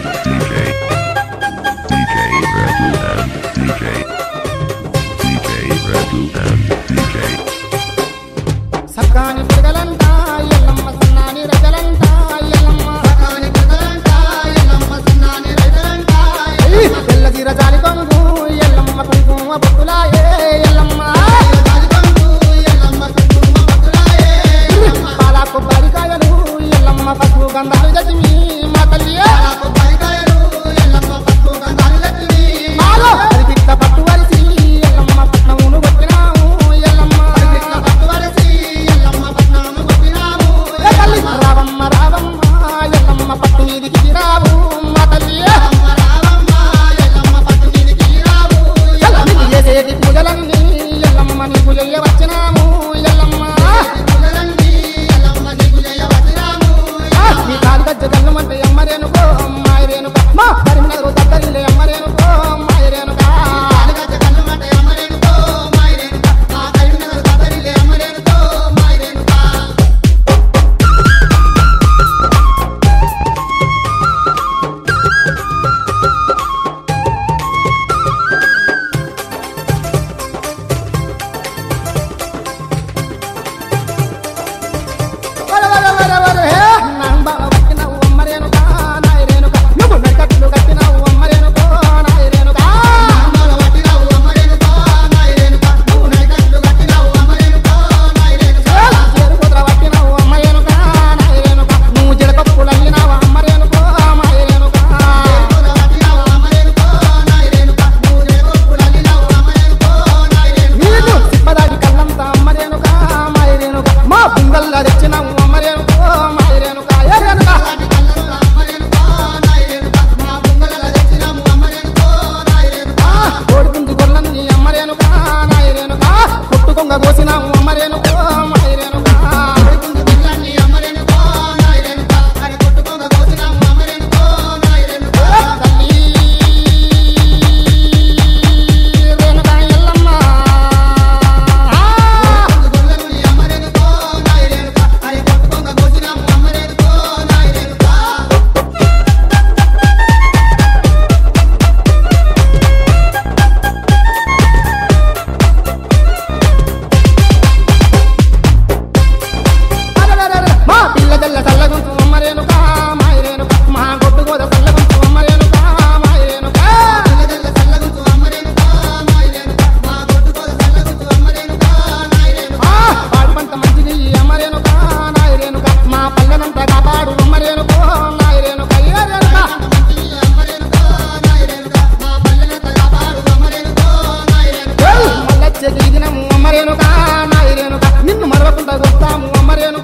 సక్కాని పురగలంట ఎల్లమ్మ సన్నాని రజలంట ఎల్లమ్మ సక్కాని పురగలంట ఎల్లమ్మ సన్నాని రజలంట ఎల్లది రజాలి కొంగు ఎల్లమ్మ కుంకుమ బొట్టులాయే ఎల్లమ్మ రజాలి కొంగు ఎల్లమ్మ కుంకుమ బొట్టులాయే ఎల్లమ్మ పాల కొబ్బరికాయలు ఎల్లమ్మ పసుపు గంధాలు జతిమి మా తల్లియే పాల కొబ్బరికాయలు ఎల్లమ్మ పసుపు గంధాలు జతిమి మాలో అరిగిట్ట పట్టు వరిసి ఎల్లమ్మ పట్నమును కొట్టినాము ఎల్లమ్మ అరిగిట్ట పట్టు వరిసి ఎల్లమ్మ పట్నమును కొట్టినాము రావమ్మ రావమ్మ ఎల్లమ్మ పట్టు మీదికి రావు మా తల్లియే రావమ్మ రావమ్మ ఎల్లమ్మ పట్టు మీదికి రావు నీకు చేసేది పూజలన్నీ ఎల్లమ్మ నీకు చేయవచ్చినాము ఎల్లమ్మ పూజలన్నీ ఎల్లమ్మ నీకు చేయవచ్చినాము నీ కాలు గజ్జ గల్లమంటే అమ్మరేనుకో అమ్మాయిరేనుక మా కరీంనగర్ దగ్గరిలే అమ్మరేనుకో అమ్మాయిరేనుక కాలు గజ్జ గల్లమంటే అమ్మరేనుకో అమ్మాయిరేనుక మా కరీంనగర్ దగ్గరిలే అమ్మరేనుకో అమ్మాయిరేనుక కోసినాము అమ్మరేనుకో అమ్మాయిరేనుక అమ్మరేనుకో అమ్మాయిరేనుక అరే కొట్టుకొంగ కోసినాము అమ్మరేనుకో అమ్మాయిరేనుక తల్లి రేణుక ఎల్లమ్మ గొల్లనుని అమ్మరేనుకో అమ్మాయిరేనుక అరే కొట్టుకొంగ కోసినాము అమ్మరేనుకో అమ్మాయిరేనుక మా పిల్ల జల్ల చల్లగుంటు అమ్మరేనుక మాయరేనుక మా గొడ్డు గోద చల్లగుంటు అమ్మరేనుక మాయరేనుక పిల్ల జల్ల చల్లగుంటు అమ్మరేనుక మాయరేనుక మా గొడ్డు గోద చల్లగుంటు అమ్మరేనుక మాయరేనుక పాడు పంట మంచిది అమ్మరేనుక నాయరేనుక మా పల్లెనంత కాపాడు అమ్మరేనుక నాయరేనుక ఏరేనుక మంచిది అమ్మరేనుక నాయరేనుక మా పల్లెనంత కాపాడు అమ్మరేనుక నాయరేనుక మల్లచ్చే దినము అమ్మరేనుక నాయరేనుక నిన్ను మరవకుండా వస్తాము అమ్మరేనుక